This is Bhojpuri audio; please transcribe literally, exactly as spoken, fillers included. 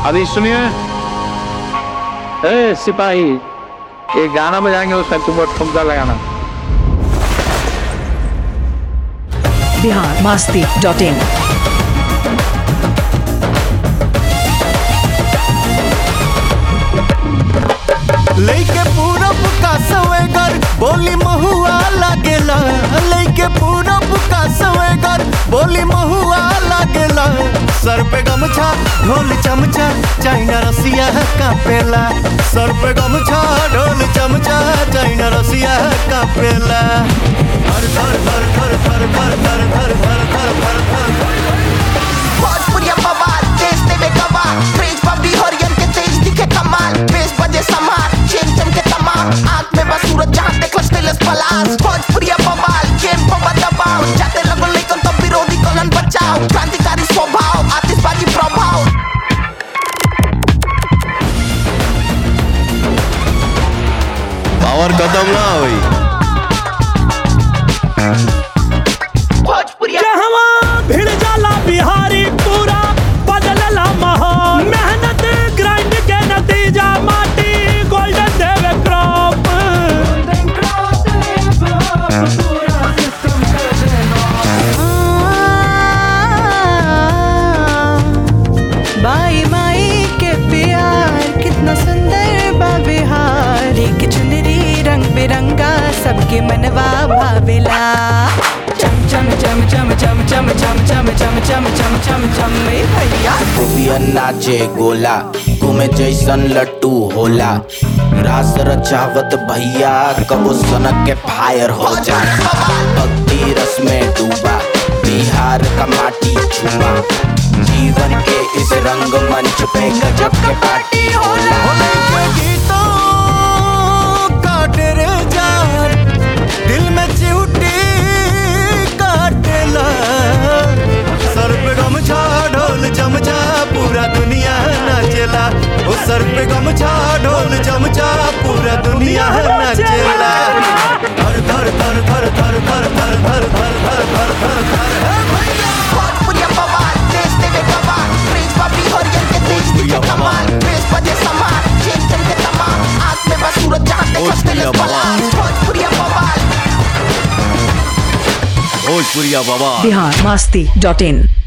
अभी सुनिए, ए सिपाही, ये गाना बजाएंगे उसमें तुम ठुमका लगाना। बिहार मस्ती डॉट इन। लेके पूरब का सवेगर बोली महुआ लागेला, लेके पूरब का सवेगर बोली महुआ लागेला। सर पे गमछा ढोल चमचा चाइना रसिया कापेला, सर पे गमछा ढोल चमचा चाइना रसिया कापेला। धर धर धर धर धर धर धर धर धर धर धर धर भोजपुरिया बवाल देश देवे गवाह, क्रेज बबी हरियर के तेज दिखे कमाल, बेस बजे समार चेन चमके तमाम, आंख में बस सूरज जहां देखो स्टेलस पलास। भोजपुरिया बवाल गेम पर दबाव, जाते लगो लेकिन तो विरोधी कलन बचाओ, क्रांतिकारी स्वभाव आतिशबाजी प्रभाव। पावर खत्म ना हुई। भिड़ जाला बिहारी पूरा बदलला माहौल, मेहनत ग्राइंड के नतीजा माटी गोल्डन देवे क्रॉप। बाई माई के प्यार कितना सुंदर बा बिहार, एक चुनरी रंग बिरंगा सबके मनवा भावेला। चम चम चम चम चम चम चम चम चम चम चम चम भैया गोपिया नाचे गोला घूमे जैसन लट्टू होला, रास रचावत भैया कबो सनक के फायर हो जा। भक्ति रस में डूबा बिहार का माटी छुआ, जीवन के इस रंग मंच पे गजब के पार्टी होला। गीतों काटे रे जान दिल में चिउटी काटेला, सर पे गमछा ढोल चमचा पूरा दुनिया नाचेला, ओ सर पे गमछा ढोल चमचा पूरा दुनिया नाचेला। धर धर धर धर धर धर धर धर धर धर धर धर भोजपुरिया बवाल देश देवे गवाह, क्रेज बबी हरियर के तेज दिखे कमाल, बेस बजे समार चेन चमके तमाम, आंख में बस सूरज जहां देखो स्टेलस पलास। भोजपुरिया बवाल भोजपुरिया बाबा। बिहार मस्ती डॉट इन।